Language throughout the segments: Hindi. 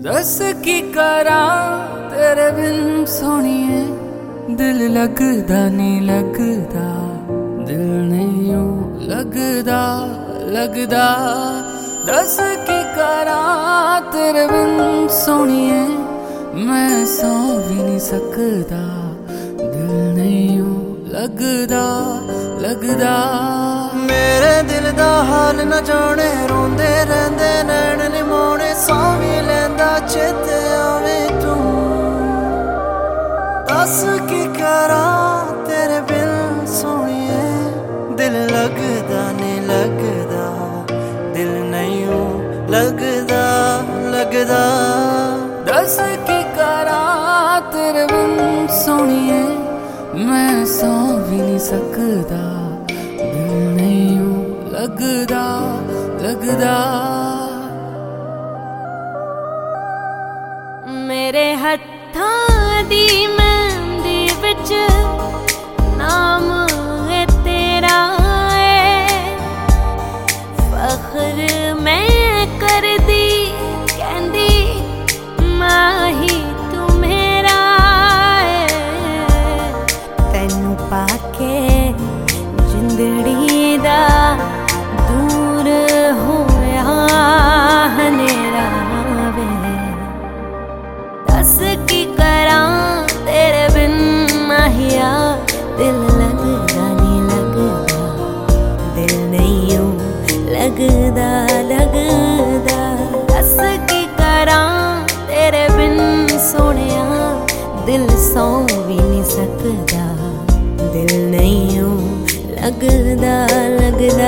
दस की करा तेरे बिन सोनिए, दिल लगदा नहीं लगदा, दिल नहीं लगदा लगदा। दस की करा तेरे बिन सोनिए, मैं सौ भी नहीं सकदा, दिल नहीं लगदा लगदा। मेरे दिल दा हाल न जाने, रोंदे रहंदे नैन निमोने, सौ भी लैंदा चेते आवे तू। दस की करा तेरे बिन सोनिए, दिल लगदा नहीं लगदा, दिल नहीं लगदा लगदा। दस की करा तेरे बिन सोनिए, मैं सौ भी नहीं सकदा, दिल नहीं लगदा लगदा। मेरे हत्थां दी मेहंदी विच नाम है तेरा, फख्र मैं कर दी कहंदी माही तू मेरा। तैनू पाके जिंदड़ी दा दूर होया हनेरा वे। दस की करा तेरे बिन माहिया, दिल लगदा नहीं लगदा, दिल नहीं लगदा लगदा। दस की करा तेरे बिन सोनिया, दिल सौ भी नहीं सकदा, दिल नहीं लगदा लगदा।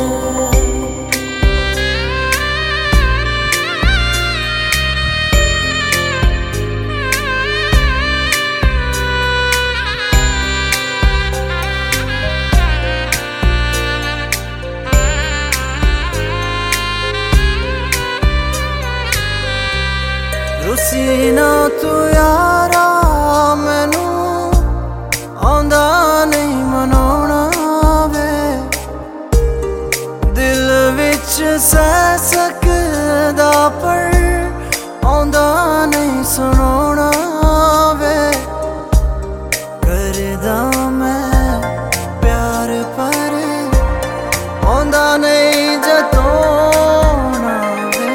रुसी ना तू यारा, मैनू आंदा नहीं मनाउणा वे, दिल विच सह सकदा पर आंदा नहीं सुनाउणा वे। करदा मैं प्यार पर आंदा नहीं जतोना वे।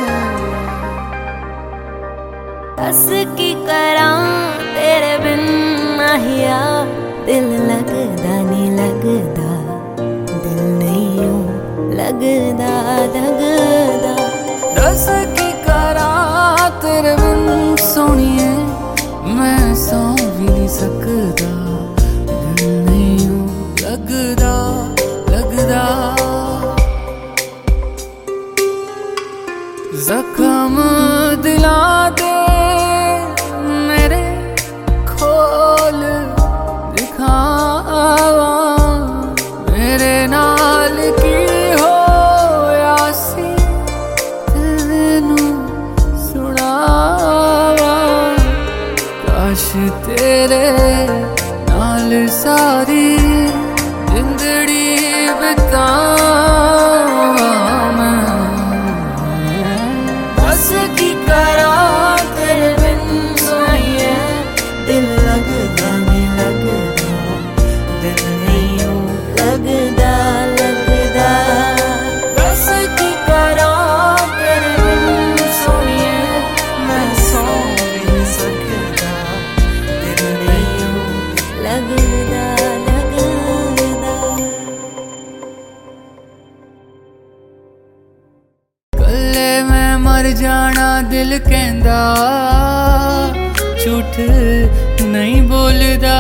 दस की करा तेरे बिन माहिया, दिल लगदा नहीं लगदा, दिल नहीं लगदा लगदा। दस की करा तेरे बिन सोनिए, मैं सौ भी नहीं सकदा, दिल नहीं लगदा लगदा। जख्म दिला दे मेरे खोल दिखावा, मेरे नाल की हो यासी तेनू सुनावा। काश तेरे नाल सारी जिंदड़ी बितावा मैं। दस की करा तेरे बिन सोनिए, दिल लगदा नहीं लगदा, दिल नहीं लगदा लगदा। दस की करा तेरे बिन सोनिए, मैं सौ भी नहीं सकदा, दिल नहीं लगदा लगदा। कल्ले मैं मर जाना दिल कहंदा, झूठ नहीं बोलदा।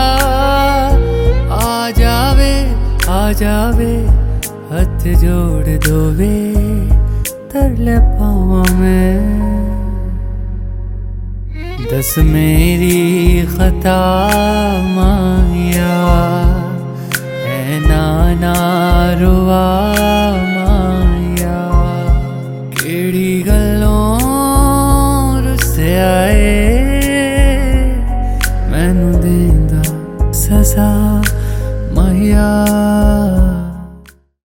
आ जावे हथ जोड़ दोवे, तरले पावां मैं। दस मेरी खता माया, है नाना रुआ माया। केड़ी गल्लों रुस्से आए, मैनू देंदा सजा माया।